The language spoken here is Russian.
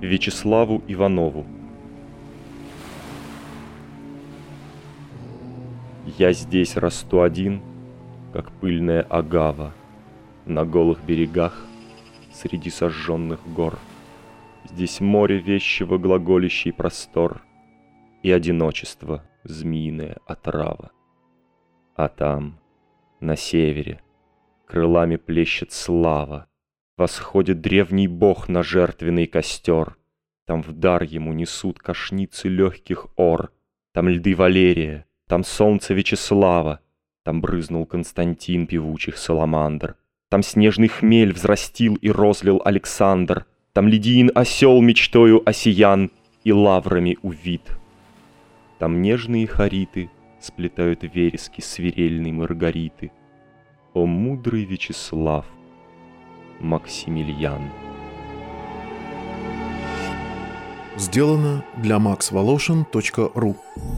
Вячеславу Иванову. Я здесь расту один, как пыльная агава, на голых берегах, среди сожженных гор. Здесь море вещего глаголящий простор и одиночество змеиная отрава. А там, на севере, крылами плещет слава, восходит древний бог на жертвенный костер. Там в дар ему несут кошницы легких ор, там льды Валерия, там солнце Вячеслава, там брызнул Константин певучих саламандр, там снежный хмель взрастил и розлил Александр, там Лидиин осел мечтою осиян и лаврами увит. Там нежные хариты сплетают верески свирельной Маргариты. О мудрый Вячеслав, Максимилиан! Сделано для maxvoloshin.ru.